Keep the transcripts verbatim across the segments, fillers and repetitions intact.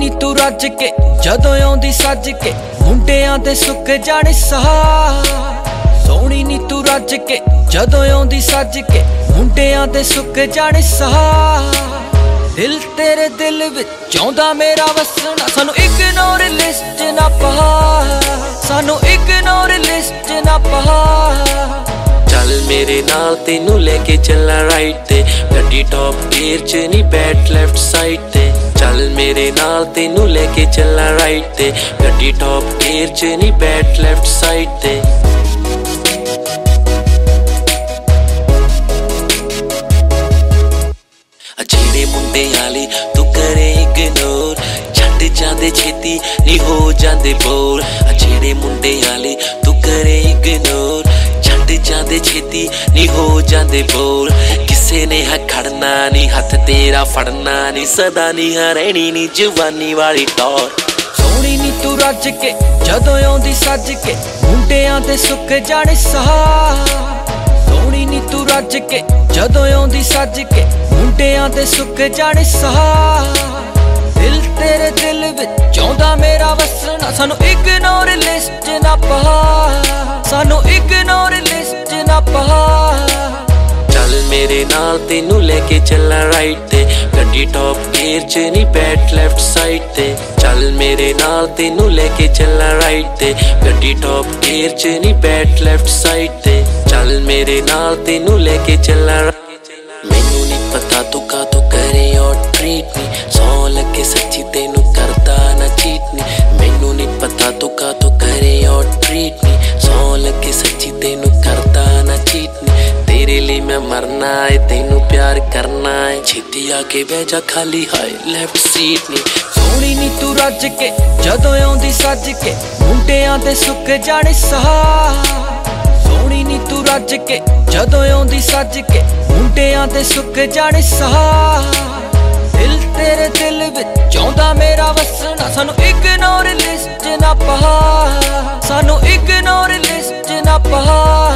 ਨੀ ਤੂੰ ਰੱਜ ਕੇ ਜਦੋਂ ਆਉਂਦੀ ਸੱਜ ਕੇ ਮੁੰਡਿਆਂ ਦੇ ਸੁੱਕ ਜਾਣੇ ਸਾਹ। ਸੋਹਣੀ ਨੀ ਤੂੰ ਰੱਜ ਕੇ ਜਦੋਂ ਆਉਂਦੀ ਸੱਜ ਕੇ ਮੁੰਡਿਆਂ ਦੇ ਸੁੱਕ ਜਾਣੇ ਸਾਹ। ਦਿਲ ਤੇਰੇ ਦਿਲ ਵਿੱਚ ਆਉਂਦਾ ਮੇਰਾ ਵਸਣਾ, ਸਾਨੂੰ ਇਗਨੋਰ ਲਿਸਟ ਨਾ ਪਾ, ਸਾਨੂੰ ਇਗਨੋਰ ਲਿਸਟ ਨਾ ਪਾ। ਚੱਲ ਮੇਰੇ ਨਾਲ ਤੈਨੂੰ ਲੈ ਕੇ ਚੱਲਾਂ ਰਾਈਟ ਤੇ, ਗੱਡੀ ਟੌਪ ਗੇਅਰ ਚ ਨੀ ਬੈਠ ਲੈਫਟ ਸਾਈਡ ਤੇ। ਚੱਲ ਮੇਰੇ ਨਾਲ ਤੈਨੂੰ ਲੈ ਕੇ ਚੱਲਾਂ ਰਾਈਟ ਤੇ, ਗੱਡੀ ਟੌਪ ਗੇਅਰ ਚ ਨੀ ਬੈਠ ਲੈਫਟ ਸਾਈਡ ਤੇ। ਜਿਹੜੇ ਮੁੰਡੇ ਵਾਲੀ ਤੂੰ ਕਰੇ ਇਗਨੋਰ, ਛੱਡ ਜਾਂਦੇ ਛੇਤੀ ਨੀ ਹੋ ਜਾਂਦੇ ਬੋਰ। ਜਿਹੜੇ ਮੁੰਡੇ ਵਾਲੀ ਤੂੰ ਕਰੇ ਇਗਨੋਰ, ਛੱਡ ਜਾਂਦੇ ਛੇਤੀ ਨੀ ਹੋ ਜਾਂਦੇ ਬੋਰ। ਕਿਸੇ ਨੇ ਹ ਖੜਨਾ ਨੀ, ਹੱਥ ਤੇਰਾ ਫੜਨਾ ਨੀ, ਸਦਾ ਨੀ ਹ ਰਹਿਣੀ ਨੀ ਜਵਾਨੀ ਵਾਲੀ ਟੌਰ। ਸੋਹਣੀ ਨੀ ਤੂੰ ਰੱਜ ਕੇ ਜਦੋਂ ਆਉਂਦੀ ਸੱਜ ਕੇ ਮੁੰਡਿਆਂ ਦੇ ਸੁੱਕ ਜਾਣੇ ਸਾਹ। ਸੋਹਣੀ ਨੀ ਤੂੰ ਰੱਜ ਕੇ ਜਦੋਂ ਆਉਂਦੀ ਸੱਜ ਕੇ ਮੁੰਡਿਆਂ ਦੇ ਸੁੱਕ ਜਾਣੇ ਸਾਹ। ਦਿਲ ਤੇਰੇ ਦਿਲ ਵਿੱਚ ਆਉਂਦਾ ਮੇਰਾ ਵਸਣਾ, ਸਾਨੂੰ ਇਗਨੋਰ ਲਿਸਟ ਨਾ ਪਾ, ਸਾਨੂੰ ਇਗਨੋਰ ਲਿਸਟ ਨਾ ਪਾ। ਚੱਲ ਮੇਰੇ ਨਾਲ ਤੈਨੂੰ ਲੈ ਕੇ ਚੱਲਾਂ ਰਾਈਟ ਤੇ, ਗੱਡੀ ਟੌਪ ਗੇਅਰ ਚ ਨੀ ਬੈਠ ਲੈਫਟ ਸਾਈਡ ਤੇ। ਚੱਲ ਮੇਰੇ ਨਾਲ ਤੈਨੂੰ ਲੈ ਕੇ ਚੱਲਾਂ ਰਾਈਟ ਤੇ, ਗੱਡੀ ਟੌਪ ਗੇਅਰ ਚ ਨੀ ਬੈਠ ਲੈਫਟ ਸਾਈਡ ਤੇ। ਚੱਲ ਮੇਰੇ ਨਾਲ ਤੈਨੂੰ ਲੈ ਕੇ ਚੱਲਾਂ। ਮੈਨੂੰ ਨੀ ਪਤਾ ਤੂੰ ਕਾਹਤੋਂ ਕਰੇ ਔਰ ਟ੍ਰੀਟ ਨੀ, ਸੌ ਲੱਗੇ ਸੱਚੀ ਤੈਨੂੰ ਕਰਦਾ ਨਾ ਚੀਟ ਨੀ। ਮੈਨੂੰ ਨੀ ਪਤਾ ਤੂੰ ਕਾਹਤੋਂ ਕਰੇ ਔਰ ਟ੍ਰੀਟ ਨੀ, ਸੌ ਲੱਗੇ ਸੱਚੀ ਤੈਨੂੰ ਕਰਦਾ ਨਾ ਚੀਟ ਨੀ। ਤੇਰੇ ਲਈ ਮੈਂ ਮਰਨਾ ਏ, ਤੈਨੂੰ ਪਿਆਰ ਕਰਨਾ ਏ, ਛੇਤੀ ਆ ਕੇ ਬਹਿ ਜਾ ਖਾਲੀ ਹਾਏ ਲੈਫਟ ਸੀਟ ਨੀ। ਸੋਹਣੀ ਨੀ ਤੂੰ ਰੱਜ ਕੇ ਜਦੋਂ ਆਉਂਦੀ ਸੱਜ ਕੇ ਮੁੰਡਿਆਂ ਦੇ ਸੁੱਕ ਜਾਣੇ ਸਾਹ। ਸੋਹਣੀ ਨੀ ਤੂੰ ਰੱਜ ਕੇ ਜਦੋਂ ਆਉਂਦੀ ਸੱਜ ਕੇ ਮੁੰਡਿਆਂ ਦੇ ਸੁੱਕ ਜਾਣੇ ਸਾਹ। ਦਿਲ ਤੇਰੇ ਦਿਲ ਵਿੱਚ ਆਉਂਦਾ ਮੇਰਾ ਵਸਣਾ, ਸਾਨੂੰ ਇਗਨੋਰ ਲਿਸਟ ਨਾ ਪਾ, ਸਾਨੂੰ ਇਗਨੋਰ ਲਿਸਟ ਨਾ ਪਾ।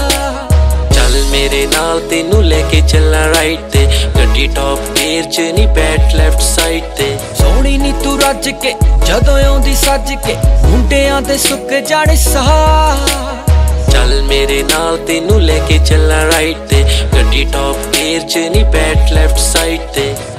ਚੱਲ ਮੇਰੇ ਨਾਲ ਤੈਨੂੰ ਲੈ ਕੇ ਚੱਲਾਂ ਰਾਈਟ ਤੇ, ਗੱਡੀ ਟੌਪ ਗੇਅਰ ਚ ਨੀ ਬੈਠ ਲੈਫਟ ਸਾਈਡ ਤੇ। ਸੋਹਣੀ ਨੀ ਤੂੰ ਰੱਜ ਕੇ ਜਦੋਂ ਆਉਂਦੀ ਸੱਜ ਕੇ ਮੁੰਡਿਆਂ ਦੇ ਸੁੱਕ ਜਾਣੇ ਸਾਹ। ਚੱਲ ਮੇਰੇ ਨਾਲ ਤੈਨੂੰ ਲੈ ਕੇ ਚੱਲਾਂ ਰਾਈਟ ਤੇ, ਗੱਡੀ ਟੌਪ ਗੇਅਰ ਚ ਨੀ ਬੈਠ ਲੈਫਟ ਸਾਈਡ ਤੇ।